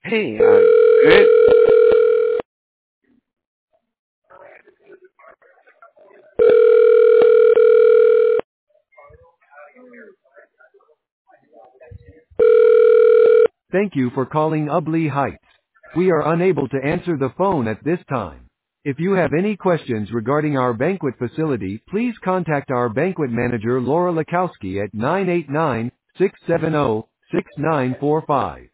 Hey, good. Thank you for calling Ubly Heights. We are unable to answer the phone at this time. If you have any questions regarding our banquet facility, please contact our banquet manager Laura Lakowski at 989-670-6945.